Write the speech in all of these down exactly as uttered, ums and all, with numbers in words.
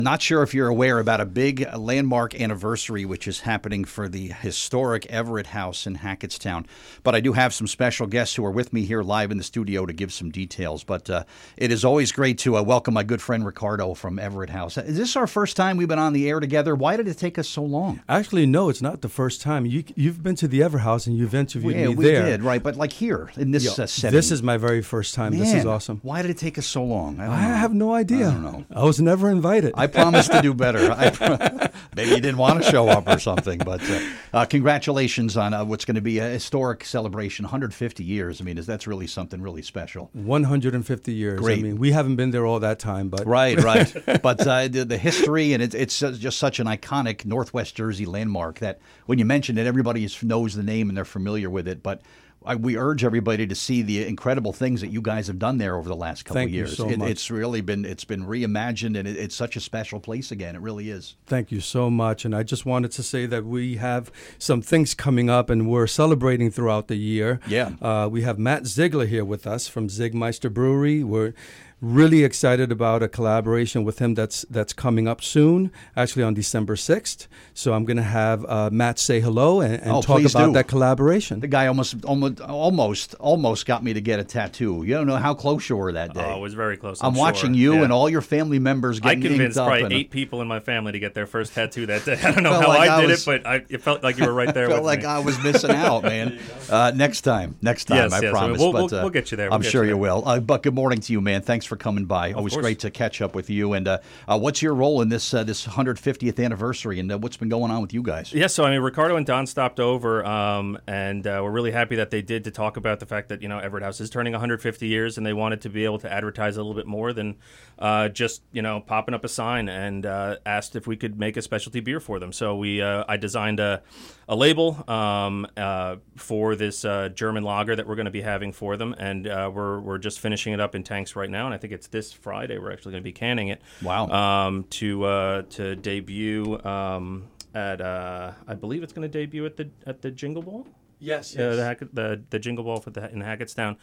Not sure if you're aware about a big landmark anniversary which is happening for the historic Everett House in Hackettstown. But I do have some special guests who are with me here live in the studio to give some details. But uh, it is always great to uh, welcome my good friend Ricardo from Everett House. Is this our first time we've been on the air together? Why did it take us so long? Actually, no, it's not the first time. You, you've been to the Everett House and you've interviewed yeah, me we there. We did, right. But like here, in this Yo, uh, setting. This is my very first time. Man, this is awesome. Why did it take us so long? I, don't I know. have no idea. I don't know. I was never invited. I promised to do better. I, maybe you didn't want to show up or something, but uh, uh, congratulations on uh, what's going to be a historic celebration, one hundred fifty years. I mean, is that's really something really special. one hundred fifty years. Great. I mean, we haven't been there all that time, but right, right. But uh, the, the history and it, it's just such an iconic Northwest Jersey landmark that when you mention it, everybody knows the name and they're familiar with it. But I, we urge everybody to see the incredible things that you guys have done there over the last couple Thank of years. you so it, much. It's really been it's been reimagined, and it, it's such a special place again. It really is. Thank you so much. And I just wanted to say that we have some things coming up, and we're celebrating throughout the year. Yeah. Uh, we have Matt Ziegler here with us from Zigmeister Brewery. We're really excited about a collaboration with him that's that's coming up soon, actually on December sixth. So I'm going to have uh, Matt say hello and, and Oh, talk please about do. that collaboration. The guy almost, almost, almost, almost got me to get a tattoo. You don't know how close you were that day. Oh, it was very close. I'm, I'm, watching sure. you Yeah. and all your family members I getting convinced inked up probably and- eight people in my family to get their first tattoo that day. I don't know Felt how like I I did was- it, but I, it felt like you were right there felt with like me. I was missing out, man. Uh, next time, next time, Yes, I yes. promise. We'll- but, we'll- uh, we'll get you there. We'll I'm get sure you you there. will. Uh, but good morning to you, man. Thanks for coming by. Always course. great to catch up with you. And uh, uh, what's your role in this uh, this one hundred fiftieth anniversary, and uh, what's been going on with you guys? Yeah, so I mean, Ricardo and Don stopped over, um, and uh, we're really happy that they did to talk about the fact that you know Everett House is turning one hundred fifty years, and they wanted to be able to advertise a little bit more than uh, just you know popping up a sign, and uh, asked if we could make a specialty beer for them. So we, uh, I designed a, a label um, uh, for this uh, German lager that we're going to be having for them, and uh, we're we're just finishing it up in tanks right now, and I think it's this Friday we're actually going to be canning it. Wow. Um, to uh, to debut. Um, At uh, I believe it's going to debut at the at the Jingle Ball. Yes, Uh, the, Hack- the the Jingle Ball for the in Hackettstown,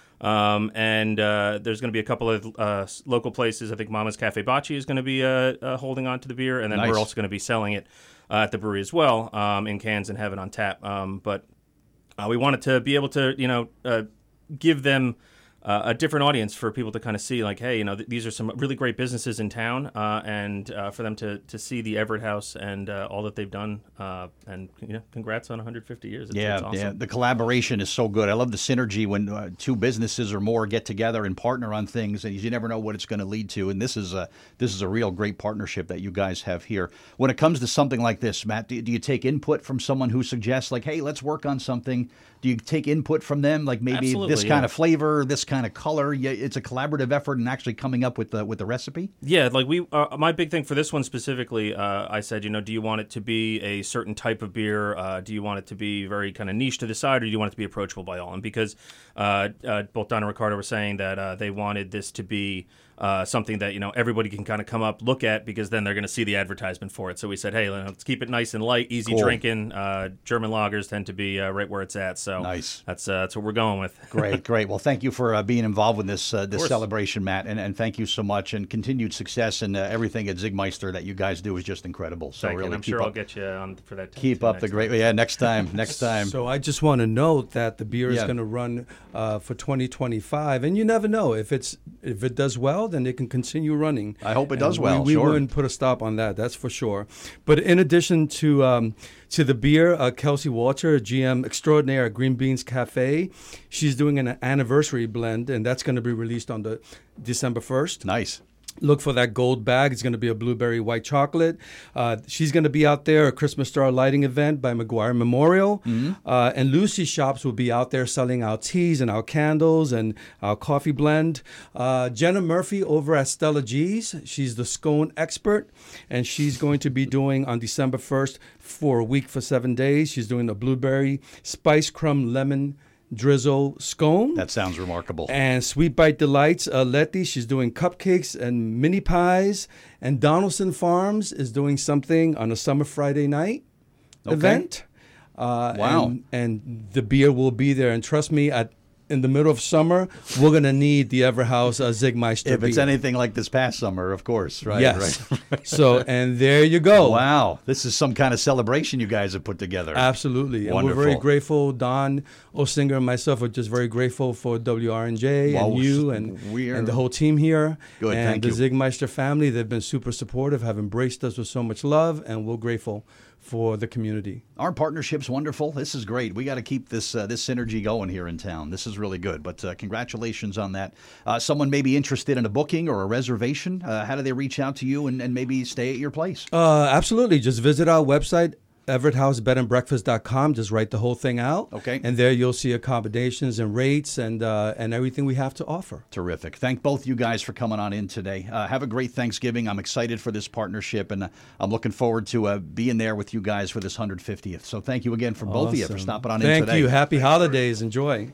um, and uh, there's going to be a couple of uh, s- local places. I think Mama's Cafe Bocce is going to be uh, uh, holding on to the beer, and then Nice. we're also going to be selling it uh, at the brewery as well, um, in cans and have it on tap. Um, but uh, we wanted to be able to you know uh, give them. Uh, a different audience for people to kind of see, like, hey, you know, th- these are some really great businesses in town, uh, and uh, for them to, to see the Everett House and uh, all that they've done, uh, and you know, congrats on one hundred fifty years. It's, Yeah, it's awesome. yeah. The collaboration is so good. I love the synergy when uh, two businesses or more get together and partner on things, and you never know what it's going to lead to. And this is a this is a real great partnership that you guys have here. When it comes to something like this, Matt, do, do you take input from someone who suggests, like, hey, let's work on something? Do you take input from them, like maybe Absolutely, this kind yeah. of flavor, this kind of color? Yeah, it's a collaborative effort in actually coming up with the with the recipe. Yeah, like we, uh, my big thing for this one specifically, uh, I said, you know, do you want it to be a certain type of beer? Uh, do you want it to be very kind of niche to the side, or do you want it to be approachable by all? And because uh, uh, both Don and Ricardo were saying that uh, they wanted this to be uh, something that, you know, everybody can kind of come up, look at, because then they're going to see the advertisement for it. So we said, hey, let's keep it nice and light, easy Cool. drinking. Uh, German lagers tend to be uh, right where it's at. So Nice. that's, uh, that's what we're going with. Great, great. Well, thank you for uh, being involved with this uh, this course. celebration, Matt, and, and thank you so much. And continued success and uh, everything at Zigmeister that you guys do is just incredible. So Thank you, really, and I'm keep sure up, I'll get you on for that. keep too up the next great. time. Yeah, next time, next time. So I just want to note that the beer is Yeah. going to run uh, for twenty twenty-five, and you never know if it's if it does well, then it can continue running. I hope it And does well, We, we sure. wouldn't put a stop on that, that's for sure. But in addition to um, to the beer, uh, Kelsey Walter, G M extraordinaire at Green Beans Cafe, she's doing an anniversary blend, and that's going to be released on the December first. Nice. Look for that gold bag. It's going to be a blueberry white chocolate. Uh, she's going to be out there, a Christmas star lighting event by McGuire Memorial. Mm-hmm. Uh, and Lucy Shops will be out there selling our teas and our candles and our coffee blend. Uh, Jenna Murphy over at Stella G's. She's the scone expert. And she's going to be doing on December first for a week for seven days. She's doing the blueberry spice crumb lemon drizzle scone. That sounds remarkable. And Sweet Bite Delights, uh, Letty, she's doing cupcakes and mini pies. And Donaldson Farms is doing something on a summer Friday night Okay. event. Uh, Wow. And, and the beer will be there. And trust me, at in the middle of summer, we're going to need the Everett House uh, Zigmeister If it's beer. anything like this past summer, of course, right? Yes. Right. So, and there you go. Wow, this is some kind of celebration you guys have put together. Absolutely. And Wonderful. we're very grateful. Don Osinger and myself are just very grateful for W R N J Well, and you and, we're- and the whole team here. Good, and thank the you. Zigmeister family. They've been super supportive, have embraced us with so much love, and we're grateful for the community. Our partnership's wonderful. This is great. We got to keep this uh, this synergy going here in town. This is really good. But uh, congratulations on that. Uh, someone may be interested in a booking or a reservation. Uh, how do they reach out to you and, and maybe stay at your place? Uh, absolutely. Just visit our website, everett house bed and breakfast dot com. Just write the whole thing out. Okay. And there you'll see accommodations and rates and uh, and everything we have to offer. Terrific. Thank both you guys for coming on in today. Uh, have a great Thanksgiving. I'm excited for this partnership, and uh, I'm looking forward to uh, being there with you guys for this one hundred fiftieth. So thank you again for both of you for Awesome. stopping on in Thank today. you. Happy holidays. Enjoy.